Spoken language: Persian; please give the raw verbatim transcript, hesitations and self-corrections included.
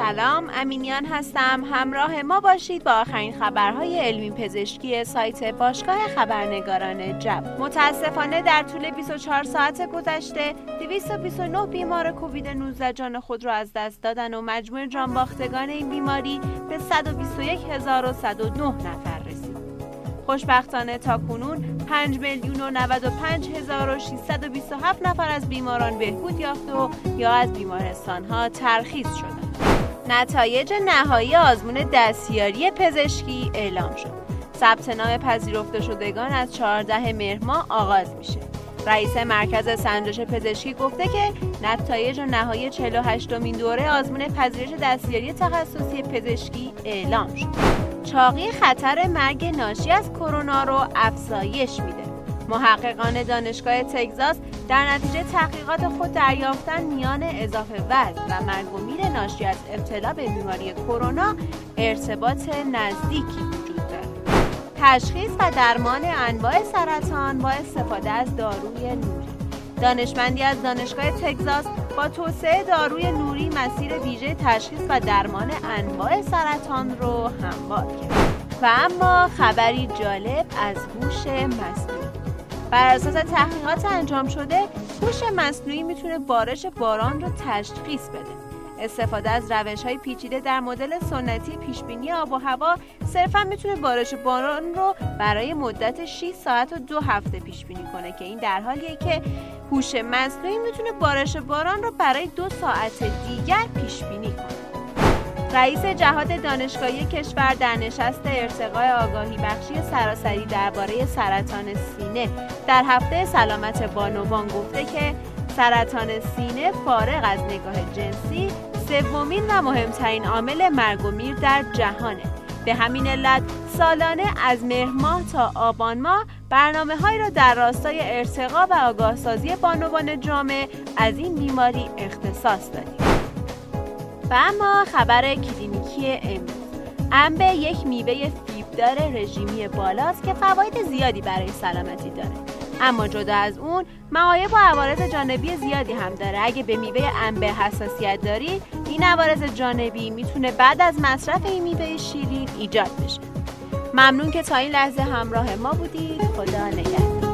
سلام، امینیان هستم. همراه ما باشید با آخرین خبرهای علمی پزشکی سایت باشگاه خبرنگاران جب. متاسفانه در طول بیست و چهار ساعت گذشته دویست و بیست و نه بیمار کووید نوزده جان خود را از دست دادن و مجموع جانباختگان این بیماری به صد و بیست و یک هزار و صد و نه نفر رسید. خوشبختانه تاکنون پنج میلیون و نود و پنج هزار و ششصد و بیست و هفت نفر از بیماران بهبود یافته و یا از بیمارستان‌ها ترخیص شدند. نتایج نهایی آزمون دستیاری پزشکی اعلام شد. ثبت نام پذیرفته شدگان از چهاردهم مهر ماه آغاز میشه. رئیس مرکز سنجش پزشکی گفته که نتایج نهایی چهل و هشتمین دوره آزمون پذیرش دستیاری تخصصی پزشکی اعلام شد. چاقی خطر مرگ ناشی از کرونا رو افزایش میده. محققان دانشگاه تگزاس در نتیجه تحقیقات خود دریافتن میان اضافه وزن و مرگ و میر ناشی از ابتلا به بیماری کرونا ارتباط نزدیکی وجود دارد. تشخیص و درمان انواع سرطان با استفاده از داروی نوری. دانشمندی از دانشگاه تگزاس با توسعه داروی نوری مسیر ویژه تشخیص و درمان انواع سرطان رو هموار کرد. و اما خبری جالب از هوش مصنوعی. بر اساس تحقیقات انجام شده، هوش مصنوعی میتونه بارش باران رو تشخیص بده. استفاده از روش‌های پیچیده در مدل سنتی پیشبینی آب و هوا صرفاً میتونه بارش باران رو برای مدت شش ساعت و دو هفته پیش بینی کنه که این در حالیه که هوش مصنوعی میتونه بارش باران رو برای دو ساعت دیگر پیش بینی کنه. رئیس جهاد دانشگاهی کشور در نشست ارتقای آگاهی بخشی سراسری درباره سرطان سینه در هفته سلامت بانوان گفته که سرطان سینه فارغ از نگاه جنسی سومین و مهمترین عامل مرگ و میر در جهانه. به همین علت سالانه از مهر ماه تا آبان ماه برنامه‌هایی را در راستای ارتقا و آگاهسازی بانوان جامعه از این بیماری اختصاص دادیم. و اما خبر کلینیکی امروز. انبه یک میوه فیبردار رژیمی بالاست که فواید زیادی برای سلامتی داره. اما جدا از اون معایب و عوارض جانبی زیادی هم داره. اگه به میوه انبه حساسیت داری، این عوارض جانبی میتونه بعد از مصرف این میوه شیرین ایجاد بشه. ممنون که تا این لحظه همراه ما بودید. خدا نگهدار.